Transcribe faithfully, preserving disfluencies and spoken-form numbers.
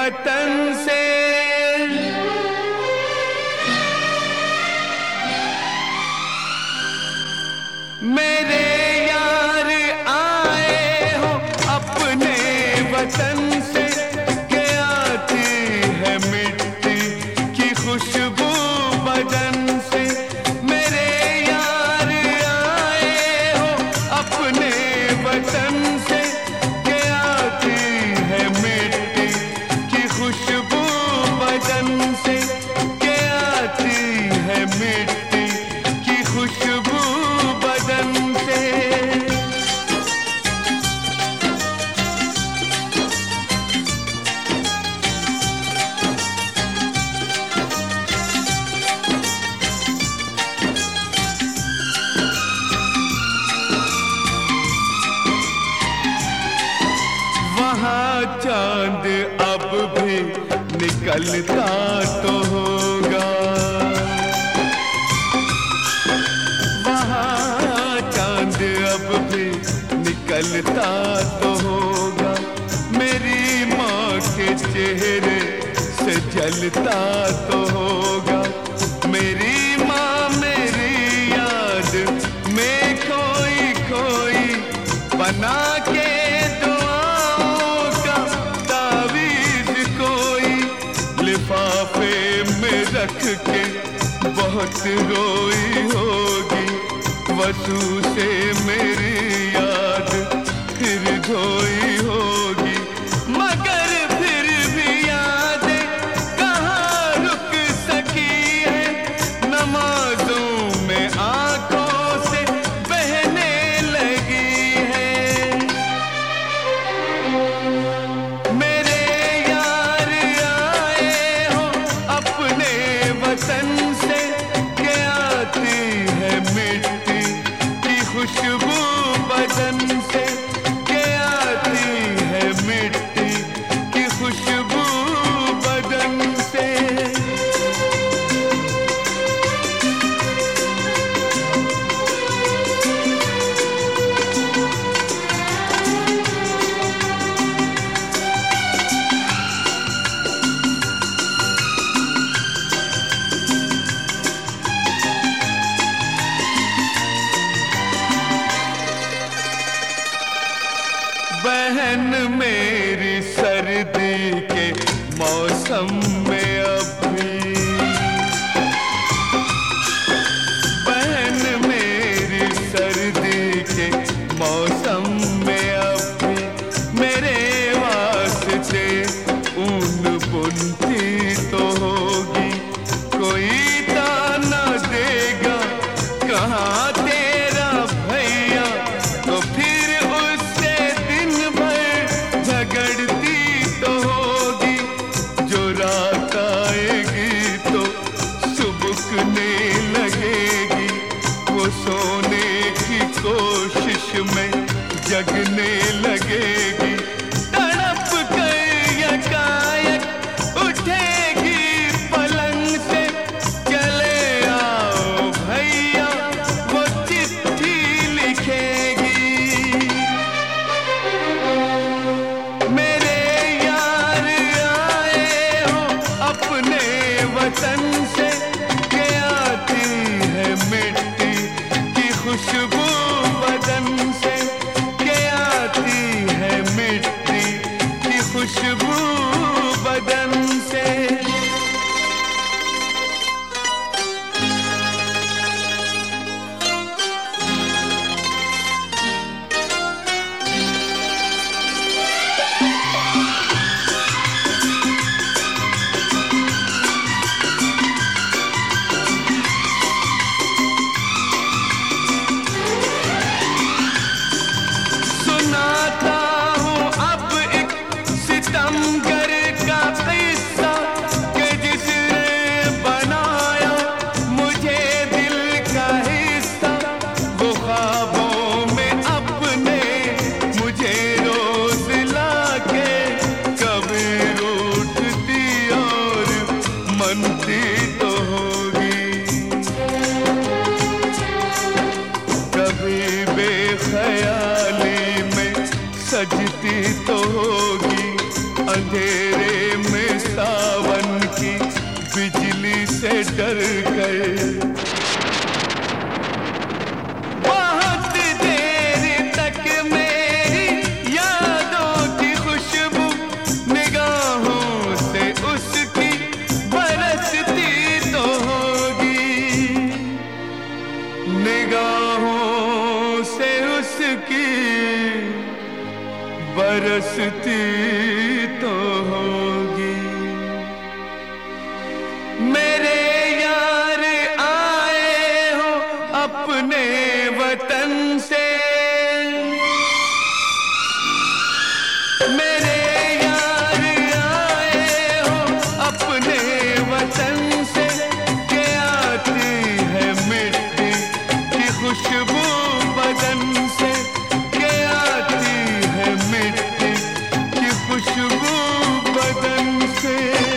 वतन से। मेरे यार आए हो अपने वतन से, के आती है मिट्टी की खुशबू बदन से। मेरे यार आए हो अपने वतन से, के आती है मिट्टी की खुशबू बदन से, के आती है मिट्टी की खुशबू बदन से। वहाँ चांद अब भी निकलता तो होगा, वहाँ चांद अब भी निकलता तो होगा। मेरी माँ के चेहरे से जलता तो होगा। मेरी माँ मेरी याद में खोई खोई बना के दुआओं का तावीज़ कोई लिफाफे में रख के बहुत रोई होगी। वसू से मेरी याद फिर धोई होगी, मगर फिर भी यादें कहाँ रुक सकी है। नमाजों में आंखों से बहने लगी है। मेरे यार आए हो अपने वतन से, के आती है मिट्टी की खुशबू बदन से, के आती है मिट्टी की खुशबू बदन से। बहन मेरी सर्दी के मौसम में अभी, बहन मेरी सर्दी के मौसम में अभी मेरे वास्ते ऊन बुनती तो होगी। कोई ताना देगा कहाँ तेरा भैया, तो फिर उससे दिन भर झगड़ती तो होगी। जो रात आएगी तो सुबकने लगेगी, वो सोने की कोशिश में जगने लगेगी। तड़प कर यकायक उठेगी पलंग से, चले आओ भैया वो चिट्ठी लिखेगी। मेरे यार आए हो अपने वतन से, के आती है मिट्टी की खुशबू बदन से, के आती है मिट्टी की खुशबू बदन से। सुनाता हूँ अब एक सितमगर का किस्सा, कि जिसने बनाया मुझे दिल का हिस्सा। वो ख्वाबों में अपने मुझे रोज लाके कभी रूठती और मनती तो होगी, कभी बेख्याली में सजती तो होगी। अंधेरे में बरसती तो होगी। मेरे यार आए हो अपने वतन से, मेरे यार आए हो अपने वतन से, के आती है मिट्टी की खुशबू बदन से, के आती है मिट्टी की खुशबू बदन से।